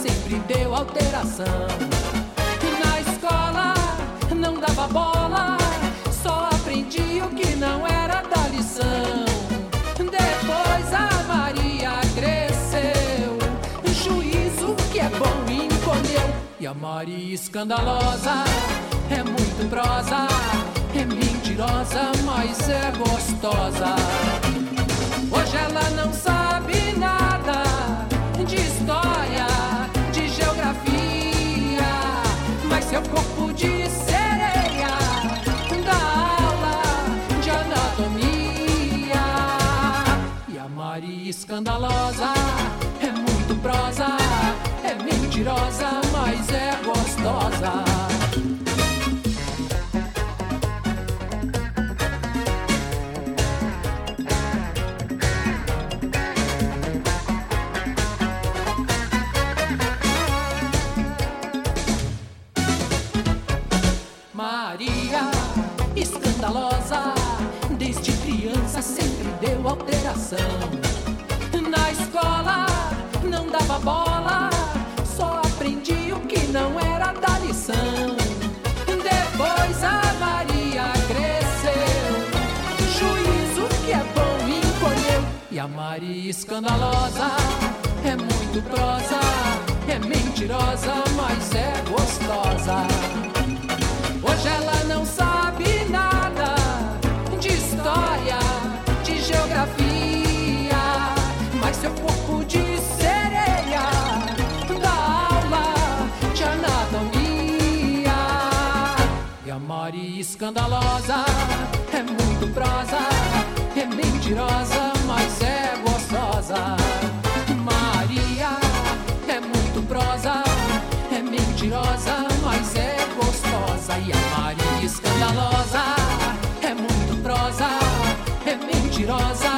sempre deu alteração. Na escola não dava bola, só aprendi o que não era da lição. Depois a Maria cresceu, juízo que é bom encolheu. E a Maria escandalosa é muito prosa, é mentirosa, mas é gostosa. Hoje ela não sabe nada de história, de geografia, mas seu corpo de sereia dá aula de anatomia. E a Maria escandalosa é muito prosa, é mentirosa, mas é gostosa. Maria escandalosa, desde criança sempre deu alteração. Na escola não dava bola, só aprendi o que não era da lição. Depois a Maria cresceu, juízo que é bom encolheu. E a Maria escandalosa é muito prosa, é mentirosa, mas é gostosa. Hoje ela não sabe nada de história, de geografia, mas seu corpo de sereia dá aula de anatomia. E a Maria escandalosa é muito prosa, é mentirosa, mas é gostosa. Maria é muito prosa, é mentirosa, mas é gostosa. E a Maria escandalosa é muito prosa, é mentirosa,